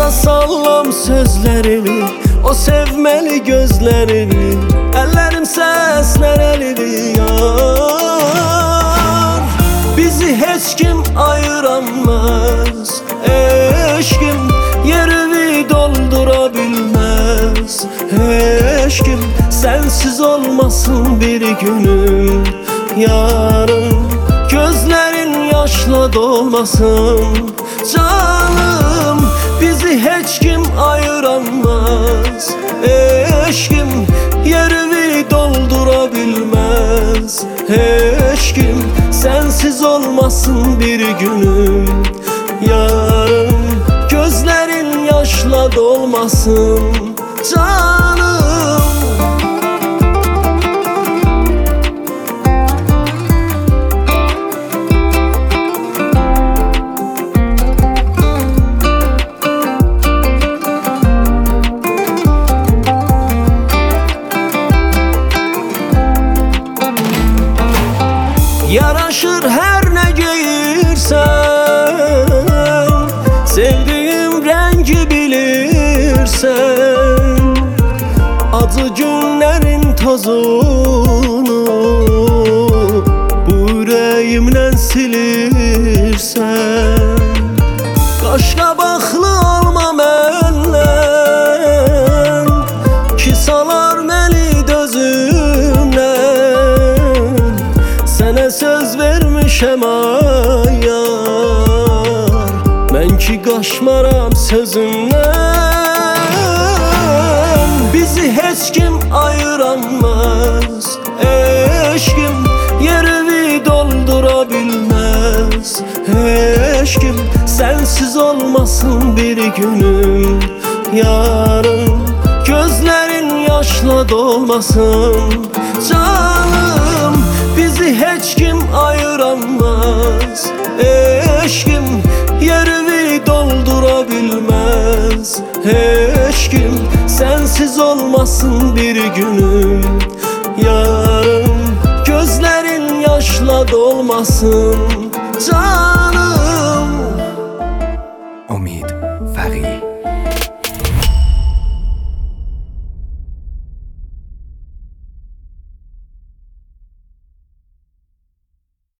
Duysa sallam sözlerini, o sevmeli gözlerini, ellerim sesler elini yar. Bizi hiç kim ayıramaz, eşkim yerini doldurabilmez. Hiç kim sensiz olmasın bir günüm yarım. Gözlerin yaşla dolmasın canım. Bizi hiç kim ayıramaz, eşkim yerini doldurabilmez. Hiç kim sensiz olmasın bir günüm yarım. Gözlerin yaşla dolmasın canım. Yaraşır her ne giyirsen, sevdiğim rengi bilirsen. Acı günlerin tozunu bu yüreğimden silirsen. Kaş kabaklı olmam ellen, ki salar məni dözümden. Sənə söz vermişəm ayar, mən ki qaşmaram sözümdən. Bizi heç kim ayıramaz, eşkim yerini doldurabilmez. Heç kim sensiz olmasın bir günüm yarım. Gözlerin yaşla dolmasın canım. Bizi hiç kim ayıramaz, eşkim yerini doldurabilmez. Hiç kim sensiz olmasın bir günüm yarım. Gözlerin yaşla dolmasın canım.